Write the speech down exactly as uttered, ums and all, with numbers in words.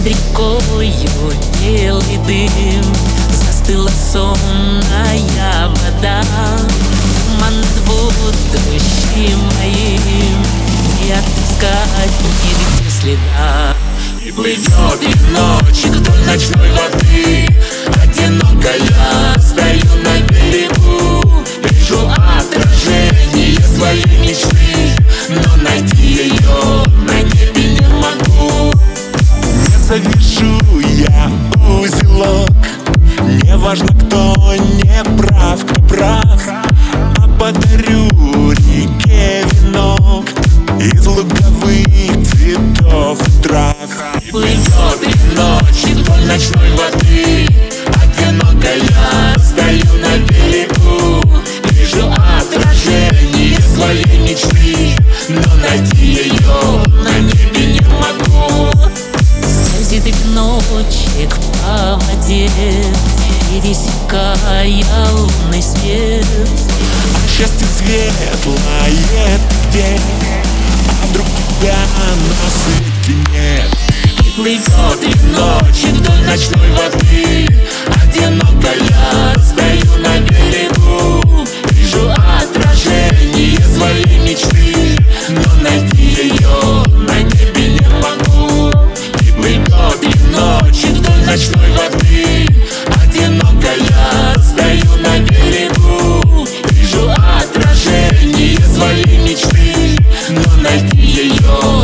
рекою белый дым, застыла сонная вода. Туман над будущим моим, не отыскать нигде следа. И плывет веночек вдоль ночной воды, одиноко я стою на берегу. Вижу отражение своей мечты, но найти ее на небе не могу. Не завяжу я узелок, не важно, кто не прав, кто прав, а подарю реке венок из луговых цветов и трав. И плывет веночек вдоль ночной воды, одиноко я стою на берегу. Вижу отражение своей мечты, но найти ее на небе не могу. Скользит веночек по воде, пересекая лунный свет. А счастье светлое где, а вдруг тебя на свете нет. И плывет веночек вдоль ночной воды, одиноко я стою на берегу. Вижу отражение своей мечты, но найти ее на небе не могу. И плывет веночек вдоль ночной воды, одиноко я стою на берегу. Вижу отражение своей мечты, но найти ее